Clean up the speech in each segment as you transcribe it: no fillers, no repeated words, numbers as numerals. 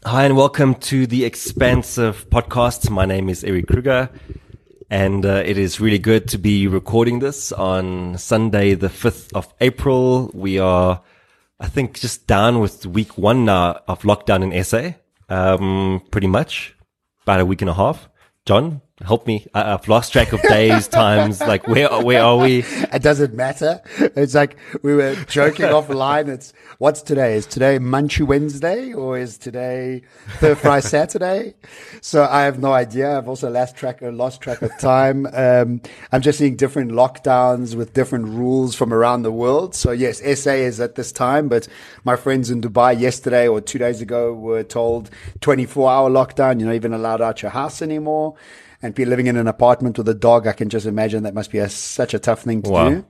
Hi and welcome to the Expansive Podcast. My name is Eric Kruger, and it is really good to be recording this on Sunday, the 5th of April. We are, I think, just down with week 1 now of lockdown in SA, pretty much, about a week and a half. John, help me. I've lost track of days, times. Like, where are we? It doesn't matter. It's like we were joking offline. What's today? Is today Munchie Wednesday or is today Stir Fry Saturday? So I have no idea. I've also lost track of time. I'm just seeing different lockdowns with different rules from around the world. So yes, SA is at this time, but my friends in Dubai yesterday or 2 days ago were told 24-hour lockdown. You're not even allowed out your house anymore. And be living in an apartment with a dog, I can just imagine that must be such a tough thing to do.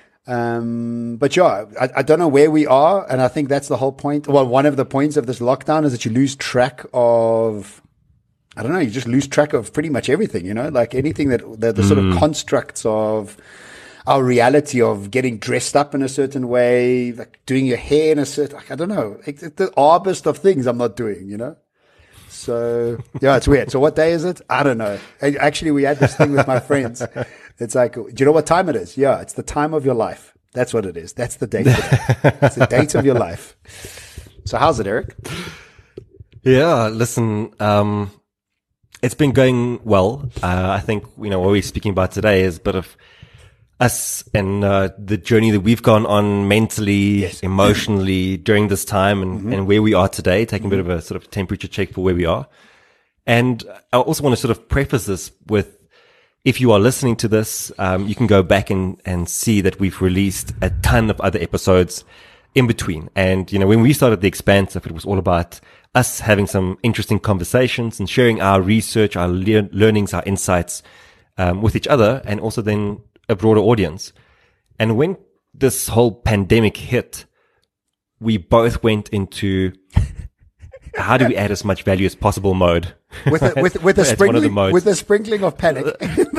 But yeah, I don't know where we are. And I think that's the whole point. Well, one of the points of this lockdown is that you lose track of, you just lose track of pretty much everything, like anything that the sort of constructs of our reality of getting dressed up in a certain way, like doing your hair in a certain, like the arbest of things I'm not doing, So, yeah, it's weird. So what day is it? I don't know. Actually, we had this thing with my friends. It's like, do you know what time it is? Yeah, it's the time of your life. That's what it is. That's the date. It's the date of your life. So how's it, Eric? Yeah, listen, it's been going well. I think, what we're speaking about today is a bit of us and the journey that we've gone on mentally, yes, emotionally during this time and where we are today, taking a bit of a sort of temperature check for where we are. And I also want to sort of preface this with, if you are listening to this, you can go back and see that we've released a ton of other episodes in between. And, when we started The Expansive, it was all about us having some interesting conversations and sharing our research, our learnings, our insights with each other, and also then a broader audience. And when this whole pandemic hit, we both went into how do we add as much value as possible mode. With a sprinkling of panic.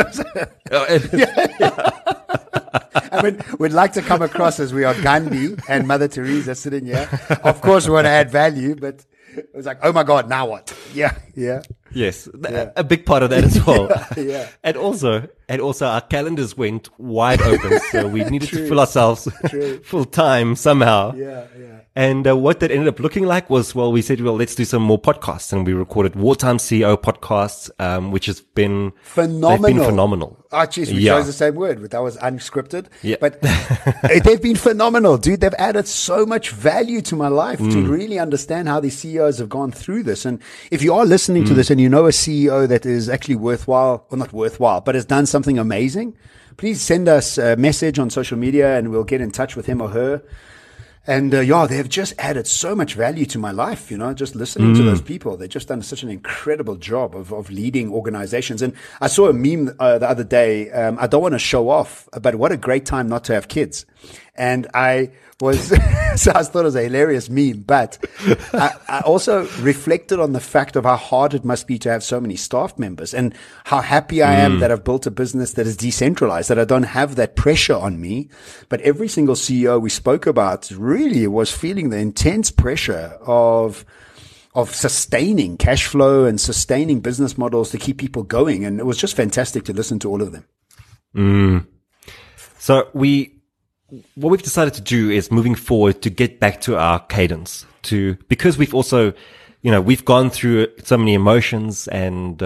I mean, we'd like to come across as we are Gandhi and Mother Teresa sitting here. Of course, we want to add value, but it was like, oh my God, now what? Yeah. Yes, a big part of that as well. Yeah. And also our calendars went wide open, so we needed to fill ourselves full time somehow. Yeah. And what that ended up looking like was, we said, let's do some more podcasts, and we recorded Wartime CEO podcasts, which has been phenomenal. They've been phenomenal. Oh, geez, we chose the same word, but that was unscripted. Yeah. But they've been phenomenal, dude. They've added so much value to my life to really understand how these CEOs have gone through this. And if you are listening to this and you know a CEO that is actually worthwhile, or not worthwhile, but has done something amazing, please send us a message on social media and we'll get in touch with him or her. And they've just added so much value to my life, just listening to those people. They've just done such an incredible job of leading organizations. And I saw a meme the other day. I don't want to show off, but what a great time not to have kids. And I was, so I thought it was a hilarious meme, but I also reflected on the fact of how hard it must be to have so many staff members and how happy I am that I've built a business that is decentralized, that I don't have that pressure on me. But every single CEO we spoke about really was feeling the intense pressure of sustaining cash flow and sustaining business models to keep people going. And it was just fantastic to listen to all of them. So what we've decided to do is, moving forward, to get back to our cadence, because we've also, we've gone through so many emotions and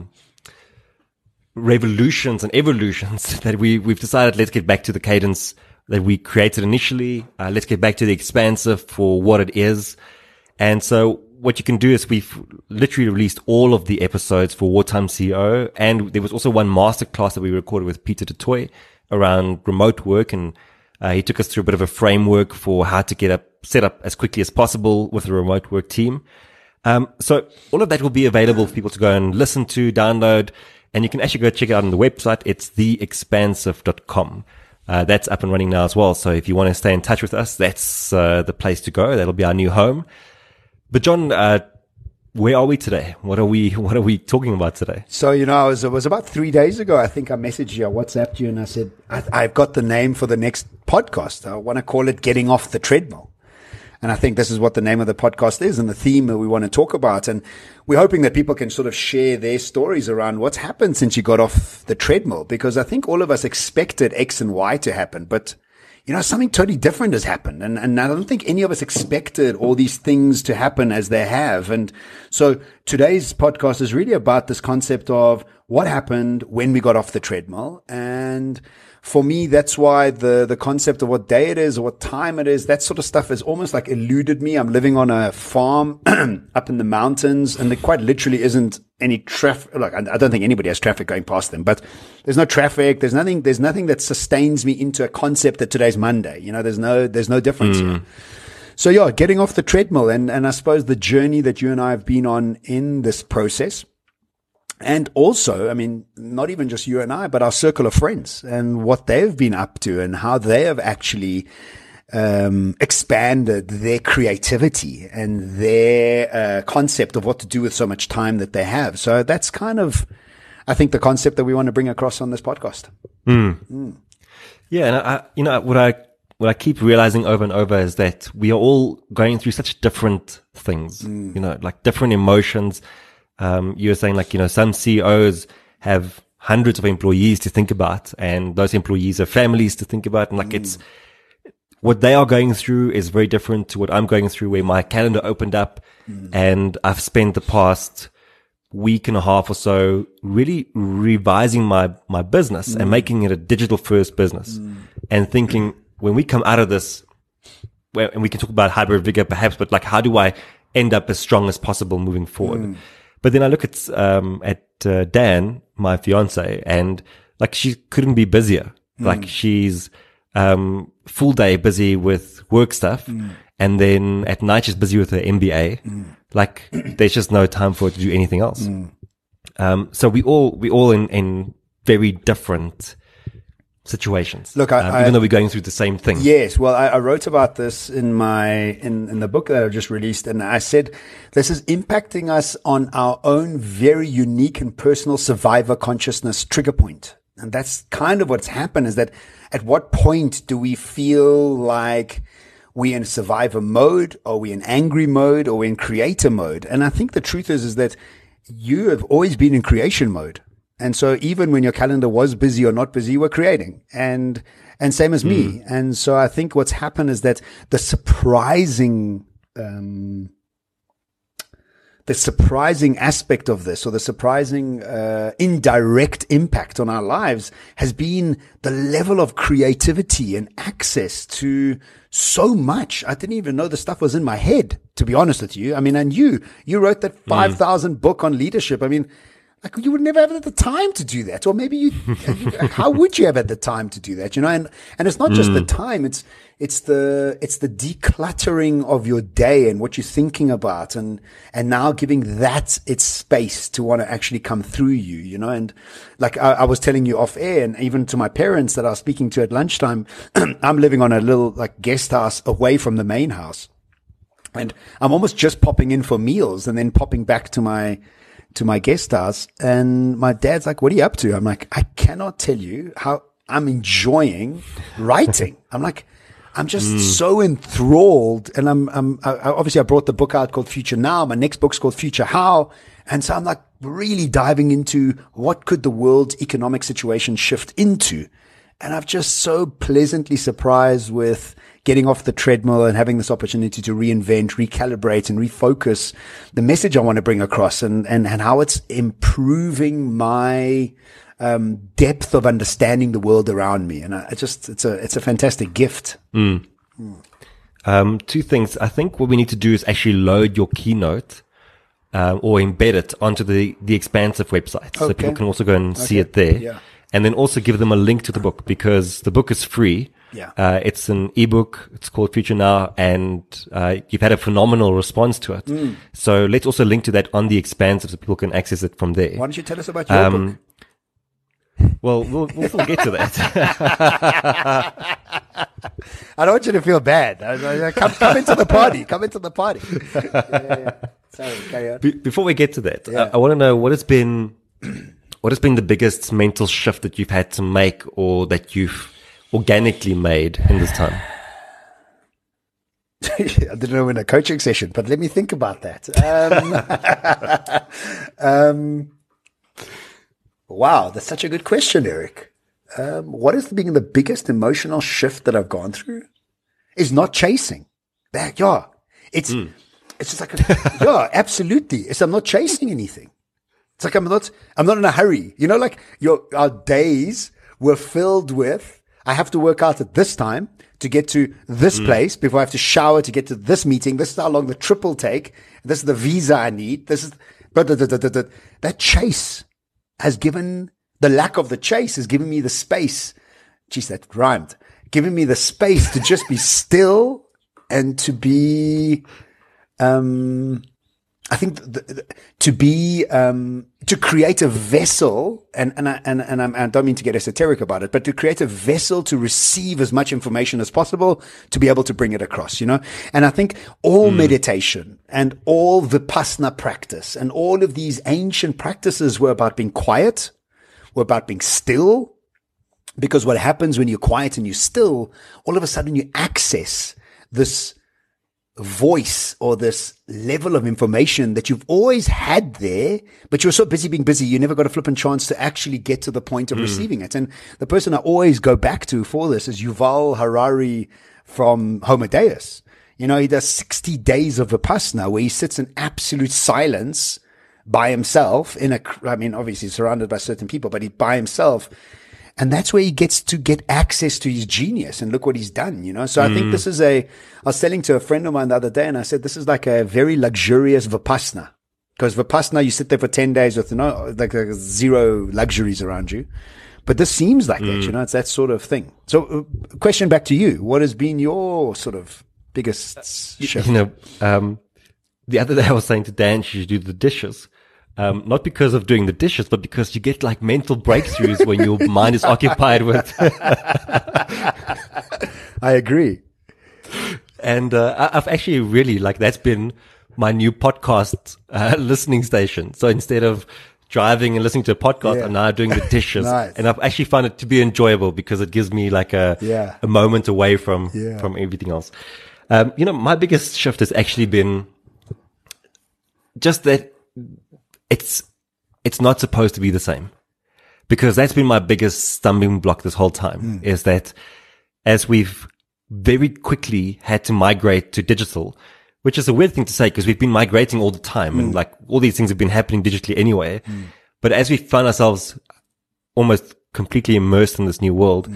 revolutions and evolutions that we've decided, let's get back to the cadence that we created initially. Let's get back to The Expansive for what it is. And so what you can do is, we've literally released all of the episodes for Wartime CEO, and there was also one masterclass that we recorded with Peter DeToy around remote work, and he took us through a bit of a framework for how to set up as quickly as possible with a remote work team. So all of that will be available for people to go and listen to, download, and you can actually go check it out on the website. It's theexpansive.com. That's up and running now as well. So if you want to stay in touch with us, that's the place to go. That'll be our new home. But John, where are we today? What are we talking about today? So, it was about 3 days ago. I think I messaged you, I WhatsApped you, and I said, I've got the name for the next podcast. I want to call it Getting Off the Treadmill. And I think this is what the name of the podcast is and the theme that we want to talk about. And we're hoping that people can sort of share their stories around what's happened since you got off the treadmill, because I think all of us expected X and Y to happen, but something totally different has happened. And I don't think any of us expected all these things to happen as they have. And so today's podcast is really about this concept of what happened when we got off the treadmill. And for me, that's why the concept of what day it is or what time it is, that sort of stuff has almost like eluded me. I'm living on a farm up in the mountains, and there quite literally isn't any traffic. Look, I don't think anybody has traffic going past them, but there's no traffic. There's nothing that sustains me into a concept that today's Monday. There's no difference here. So yeah, getting off the treadmill and I suppose the journey that you and I have been on in this process. And also, I mean, not even just you and I, but our circle of friends and what they've been up to and how they have actually expanded their creativity and their concept of what to do with so much time that they have. So that's kind of, I think, the concept that we want to bring across on this podcast. Yeah, and what I keep realizing over and over is that we are all going through such different things, like different emotions. You were saying some CEOs have hundreds of employees to think about, and those employees have families to think about. And it's what they are going through is very different to what I'm going through, where my calendar opened up and I've spent the past week and a half or so really revising my business and making it a digital first business and thinking, when we come out of this, and we can talk about hybrid vigor perhaps, but how do I end up as strong as possible moving forward? But then I look at Dan, my fiance, and she couldn't be busier. She's full day busy with work stuff, and then at night she's busy with her MBA. There's just no time for her to do anything else. So we all in very different situations. Look, even though we're going through the same thing. Yes. Well, I wrote about this in the book that I just released, and I said this is impacting us on our own very unique and personal survivor consciousness trigger point. And that's kind of what's happened, is that at what point do we feel like we're in survivor mode, or we're in angry mode, or we're in creator mode? And I think the truth is that you have always been in creation mode. And so even when your calendar was busy or not busy, you were creating, and same as me. And so I think what's happened is that the surprising aspect of this, or the surprising indirect impact on our lives, has been the level of creativity and access to so much. I didn't even know the stuff was in my head, to be honest with you. I mean, and you wrote that 5,000 book on leadership. I mean, you would never have the time to do that. Or maybe how would you have had the time to do that? And it's not just the time, it's the decluttering of your day and what you're thinking about, and now giving that its space to want to actually come through you, and I was telling you off air, and even to my parents that I was speaking to at lunchtime, I'm living on a little guest house away from the main house, and I'm almost just popping in for meals and then popping back to my guest house. And my dad's like, "What are you up to?" I'm like, "I cannot tell you how I'm enjoying writing." I'm just so enthralled. And I brought the book out called Future Now. My next book's called Future How. And so I'm really diving into what could the world's economic situation shift into. And I've just so pleasantly surprised with getting off the treadmill and having this opportunity to reinvent, recalibrate, and refocus the message I want to bring across, and how it's improving my depth of understanding the world around me. And it's a fantastic gift. Two things. I think what we need to do is actually load your keynote or embed it onto the Expansive website, so people can also go and see it there. Yeah. And then also give them a link to the book, because the book is free. Yeah. It's an ebook. It's called Future Now, and you've had a phenomenal response to it. So let's also link to that on the Expansive so people can access it from there. Why don't you tell us about your book? Well, we'll get to that. I don't want you to feel bad. Come into the party. Come into the party. Yeah. Sorry, carry on. Before we get to that, I want to know what has been the biggest mental shift that you've had to make, or that you've organically made in this time? I didn't know in a coaching session, but let me think about that. Wow, that's such a good question, Eric. What has been the biggest emotional shift that I've gone through? Is not chasing. It's just like, absolutely. I'm not chasing anything. It's like, I'm not in a hurry. You know, like our days were filled with, I have to work out at this time to get to this place before I have to shower to get to this meeting. This is how long the trip will take. This is the visa I need. This is, that chase has given, the lack of the chase has given me the space. Geez, that rhymed. Giving me the space to just be still and to be, I think to create a vessel, and I don't mean to get esoteric about it, but to create a vessel to receive as much information as possible to be able to bring it across, you know? And I think all meditation and all Vipassana practice and all of these ancient practices were about being quiet, were about being still, because what happens when you're quiet and you're still, all of a sudden you access this voice or this level of information that you've always had there, but you're so busy being busy, you never got a flippant chance to actually get to the point of receiving it. And the person I always go back to for this is Yuval Harari from Homo Deus. You know, he does 60 days of Vipassana where he sits in absolute silence by himself obviously surrounded by certain people, but he by himself. And that's where he gets to get access to his genius. And look what he's done, you know? So I think this is I was telling to a friend of mine the other day, and I said, this is like a very luxurious Vipassana. Because Vipassana, you sit there for 10 days with, zero luxuries around you. But this seems like that, you know? It's that sort of thing. So question back to you. What has been your sort of biggest shift? You know, the other day I was saying to Dan, she should do the dishes. Not because of doing the dishes, but because you get like mental breakthroughs when your mind is occupied with. I agree. And I've actually really that's been my new podcast listening station. So instead of driving and listening to a podcast, I'm now doing the dishes. Nice. And I've actually found it to be enjoyable because it gives me like a moment away from everything else. You know, my biggest shift has actually been just that it's not supposed to be the same, because that's been my biggest stumbling block this whole time, is that as we've very quickly had to migrate to digital, which is a weird thing to say because we've been migrating all the time and like all these things have been happening digitally anyway. But as we find ourselves almost completely immersed in this new world,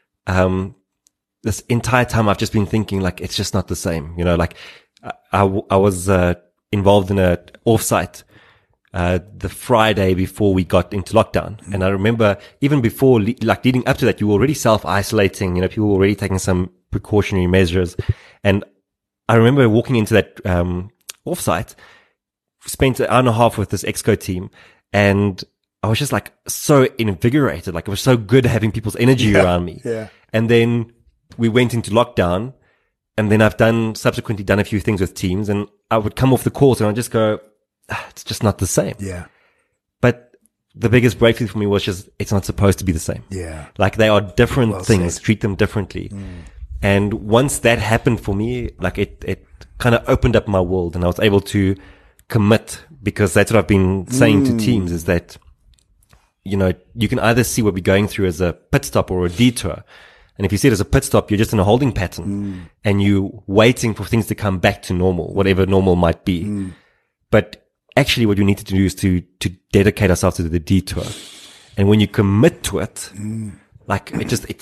this entire time I've just been thinking like, it's just not the same. You know, like I was involved in a offsite the Friday before we got into lockdown. And I remember even before, leading up to that, you were already self-isolating, you know, people were already taking some precautionary measures. And I remember walking into that, offsite, spent an hour and a half with this Exco team, and I was just like so invigorated. Like it was so good having people's energy around me. Yeah. And then we went into lockdown, and then I've subsequently done a few things with teams, and I would come off the course and I'd just go, it's just not the same. Yeah. But the biggest breakthrough for me was just, it's not supposed to be the same. Yeah. Like they are different things, said. treat them differently. And once that happened for me, like it kind of opened up my world, and I was able to commit, because that's what I've been saying to teams, is that, you know, you can either see what we're going through as a pit stop or a detour. And if you see it as a pit stop, you're just in a holding pattern and you're waiting for things to come back to normal, whatever normal might be. But actually what you need to do is to dedicate ourselves to the detour. And when you commit to it, like it just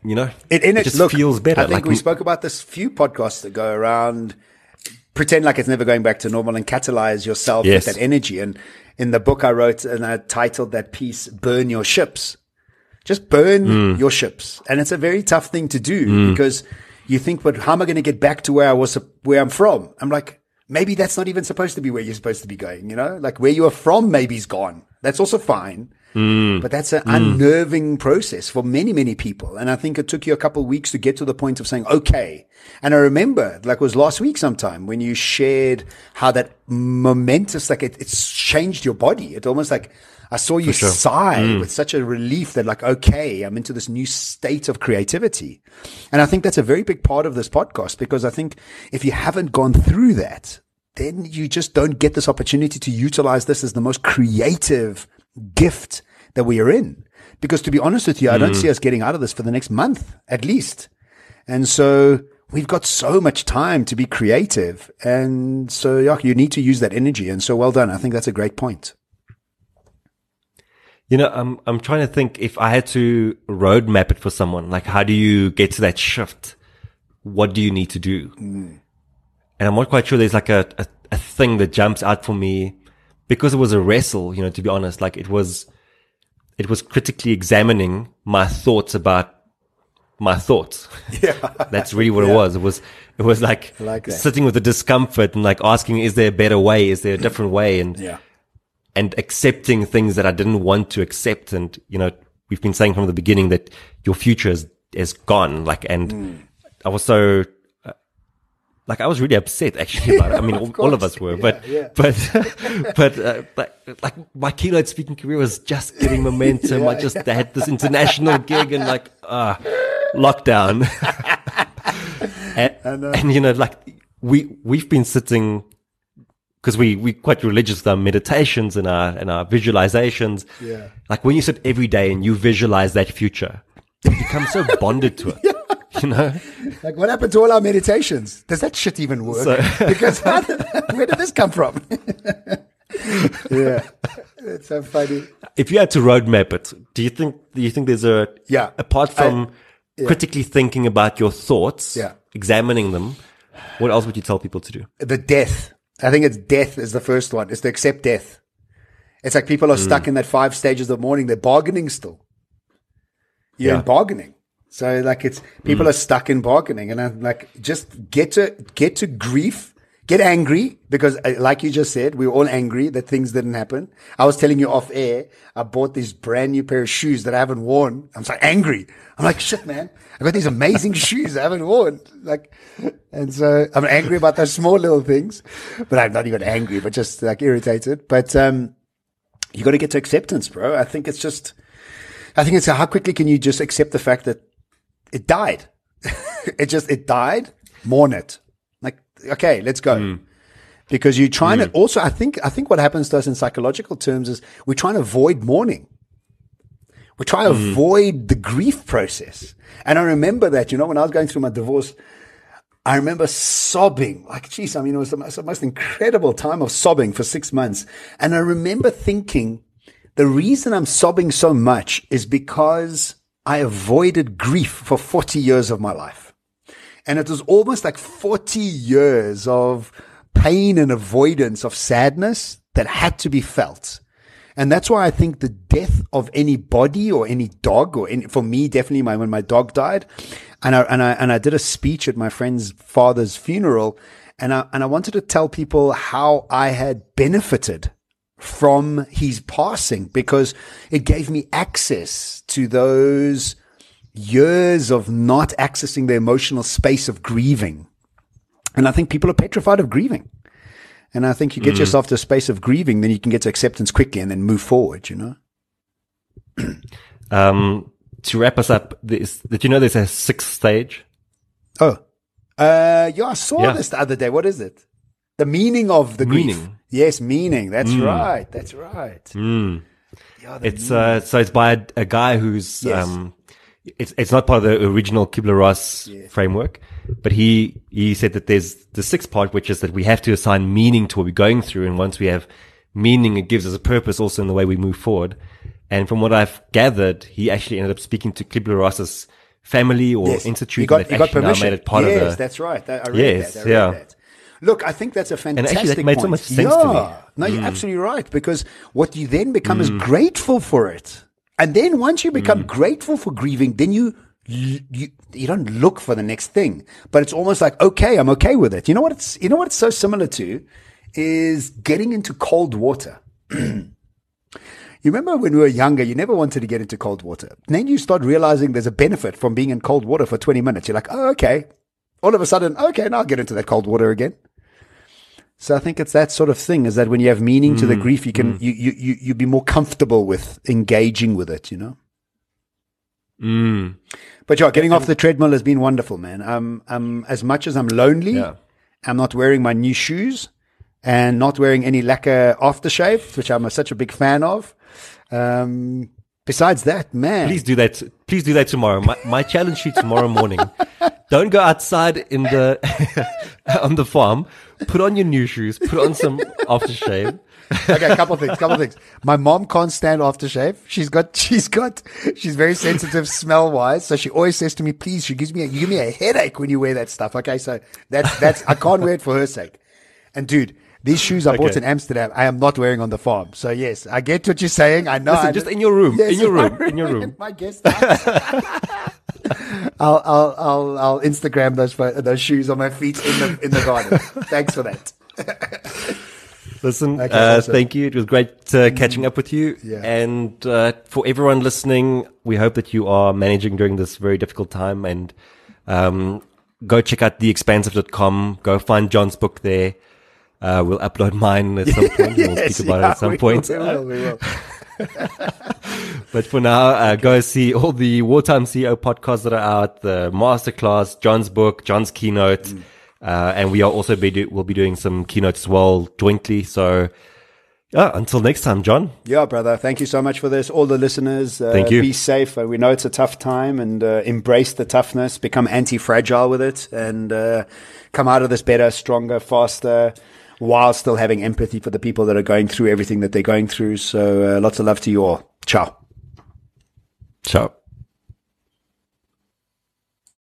feels better. I think we spoke about this few podcasts ago around pretend like it's never going back to normal and catalyze yourself with that energy. And in the book I wrote, and I titled that piece, Burn Your Ships. Just burn your ships. And it's a very tough thing to do because you think, but how am I going to get back to where I'm from? I'm like, maybe that's not even supposed to be where you're supposed to be going, you know? Like where you are from maybe is gone. That's also fine. But that's an unnerving process for many, many people. And I think it took you a couple of weeks to get to the point of saying, okay. And I remember, like it was last week sometime when you shared how that momentous, like it's changed your body. It almost like, I saw you sigh with such a relief that like, okay, I'm into this new state of creativity. And I think that's a very big part of this podcast, because I think if you haven't gone through that, then you just don't get this opportunity to utilize this as the most creative gift that we are in. Because to be honest with you, I don't see us getting out of this for the next month at least. And so we've got so much time to be creative. And so yeah, you need to use that energy. And so well done. I think that's a great point. You know, I'm trying to think if I had to roadmap it for someone, like how do you get to that shift? What do you need to do? And I'm not quite sure there's like a thing that jumps out for me, because it was a wrestle, you know, to be honest. Like it was critically examining my thoughts about my thoughts. Yeah. That's really what it was. It was like sitting with the discomfort and like asking, is there a better way? Is there a different way? And accepting things that I didn't want to accept. And, you know, we've been saying from the beginning that your future is gone. Like, and I was so, like, I was really upset actually about it. I mean, all of us were, but like my keynote speaking career was just getting momentum. I had this international gig and like, lockdown. and, you know, like we've been sitting, because we quite religious with our meditations and our visualizations. Yeah. Like when you sit every day and you visualize that future, you become so bonded to it. Yeah. You know? Like what happened to all our meditations? Does that shit even work? Because where did this come from? Yeah. It's so funny. If you had to roadmap it, do you think there's apart from critically thinking about your thoughts, examining them, what else would you tell people to do? The death. I think it's death is the first one. It's to accept death. It's like people are stuck in that 5 stages of mourning. They're bargaining still. You're in bargaining. So like it's, people are stuck in bargaining, and I'm like, just get to grief, get angry, because like you just said, we were all angry that things didn't happen. I was telling you off air, I bought this brand new pair of shoes that I haven't worn. I'm so angry. I'm like, shit, man, I got these amazing shoes I haven't worn. Like, and so I'm angry about those small little things, but I'm not even angry, but just like irritated. But, you got to get to acceptance, bro. I think it's how quickly can you just accept the fact that it died. It died. Mourn it. Like, okay, let's go. Because you're trying to also, I think what happens to us in psychological terms is we're trying to avoid mourning. We're trying to avoid the grief process. And I remember that, you know, when I was going through my divorce, I remember sobbing. Like, geez, I mean, it was the most incredible time of sobbing for 6 months. And I remember thinking, the reason I'm sobbing so much is because I avoided grief for 40 years of my life. And it was almost like 40 years of pain and avoidance of sadness that had to be felt. And that's why I think the death of anybody or any dog, or for me, definitely when my dog died, and I did a speech at my friend's father's funeral, and I wanted to tell people how I had benefited from his passing, because it gave me access to those years of not accessing the emotional space of grieving. And I think people are petrified of grieving. And I think you get yourself to a space of grieving, then you can get to acceptance quickly and then move forward, you know? To wrap us up, did you know there's a 6th stage? Oh, yeah, I saw this the other day. What is it? The meaning of the grief. Meaning. Yes, meaning. That's right. That's right. Yeah, it's so it's by a guy who's it's not part of the original Kubler-Ross framework, but he said that there's the 6th part, which is that we have to assign meaning to what we're going through, and once we have meaning, it gives us a purpose also in the way we move forward. And from what I've gathered, he actually ended up speaking to Kubler-Ross's family or institute. He got permission. Now made it part of the. That's right. I read that. Look, I think that's a fantastic and actually that made point. so much sense to me. No, you're absolutely right, because what you then become is grateful for it. And then once you become grateful for grieving, then you don't look for the next thing, but it's almost like, okay, I'm okay with it. You know what it's so similar to is getting into cold water. You remember when we were younger, you never wanted to get into cold water. And then you start realizing there's a benefit from being in cold water for 20 minutes. You're like, oh, okay. All of a sudden, okay, now I'll get into that cold water again. So I think it's that sort of thing, is that when you have meaning to the grief, you can you be more comfortable with engaging with it, you know? But yeah, getting off the treadmill has been wonderful, man. As much as I'm lonely, I'm not wearing my new shoes and not wearing any lacquer aftershave, which I'm such a big fan of. Besides that, man. Please do that. Please do that tomorrow. My challenge sheet tomorrow morning. Don't go outside in the on the farm. Put on your new shoes. Put on some aftershave. Okay, a couple of things. My mom can't stand aftershave. She's very sensitive smell wise. So she always says to me, please, you give me a headache when you wear that stuff. Okay. So that's, I can't wear it for her sake. And dude, these shoes I bought in Amsterdam, I am not wearing on the farm. So yes, I get what you're saying. I know. Listen, just in your room, yes, in your room. My guest house. I'll Instagram those shoes on my feet in the garden. Thanks for that. Listen, awesome. Thank you. It was great catching up with you. Yeah. And for everyone listening, we hope that you are managing during this very difficult time. And go check out theexpansive.com. Go find John's book there. We'll upload mine at some point. We'll speak about it at some point. We will. But for now, go see all the Wartime CEO podcasts that are out, the masterclass, John's book, John's keynote. And we are also we'll be doing some keynotes as well jointly. So until next time, John. Yeah, brother. Thank you so much for this. All the listeners, thank you. Be safe. We know it's a tough time, and embrace the toughness, become anti-fragile with it, and come out of this better, stronger, faster, while still having empathy for the people that are going through everything that they're going through. So lots of love to you all. Ciao. Ciao.